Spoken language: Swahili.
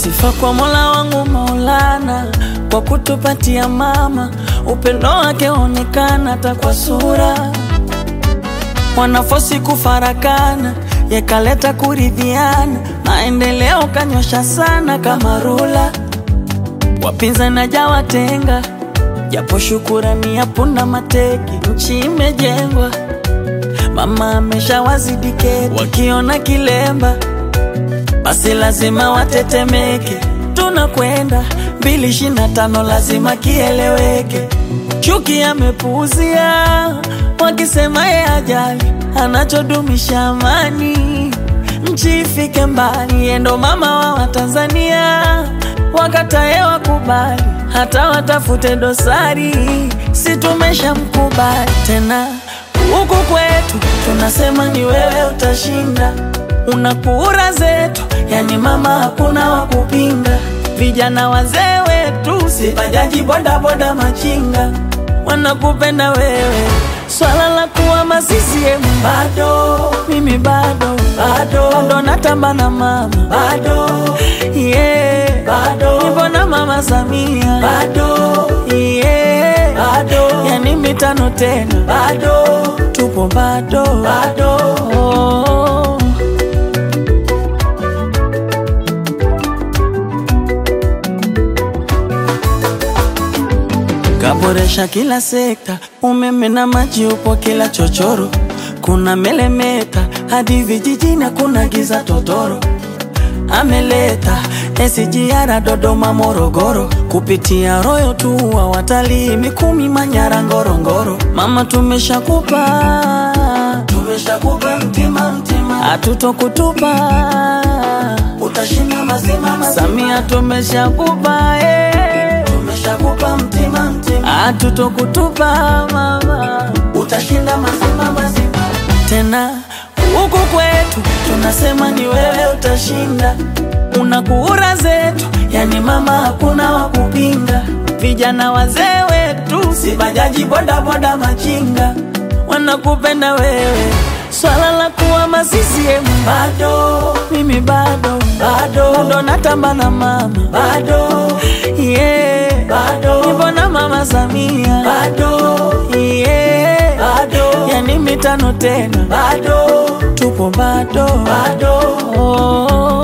Sifa kwa Mola wangu Maulana kwa kutupatia mama, upendo wake onekana hata kwa sura. Wanafosi kufarakana, yekaleta kuridhiana, maendeleo kanyosha sana kama rula. Wapinzani hajawatenga, japo shukurani yapunda mateki, nchi imejengwa. Mama ameshawazidi keti, wakiona kilemba basi lazima watetemeke. Tunakwenda 2025 lazima kieleweke. Chuki amepuuzia, wakisema ye ajali, anachodumisha amani, nchi ifike mbali. Endo mama wa Tanzania, wakatae wakubali, hata watafute dosari, si tumesha mkubali. Tena huku kwetu tunasema ni wewe utashinda, una kura zetu, yani mama hakuna wakupinga. Vijana wazee wetu, si bajaji boda boda machinga, wanakupenda wewe. Swala la kuwa CCM bado, mimi bado natamba na mama bado, yeah bado, nipo na mama Samia bado, yeah bado, yani mitano tena bado, tupo bado oh. Kaboresha kila sekta, umeme na maji upo kila chochoro. Kuna melemeta, hadi vijijini kuna giza totoro. Ameleta SGR Dodoma Morogoro, kupitia Royal tu wa watalii Mikumi Manyara Ngorongoro. Mama tumeshakupa mtima, hatutokutupa, utashinda mazima. Samia tumeshakupa tumeshakupa mtima, hatutokutupa mama, utashinda mazima. Tena huku kwetu tunasema ni wewe utashinda, una kura zetu, yani mama hakuna wakupinga. Vijana wazee wetu, si bajaji boda boda machinga, wanakupenda wewe. Swala la kuwa CCM bado, mimi bado natamba na mama bado, yeah bado, nipo na mama Samia bado, yeah bado, yani mitano tena bado, tupo bado oh.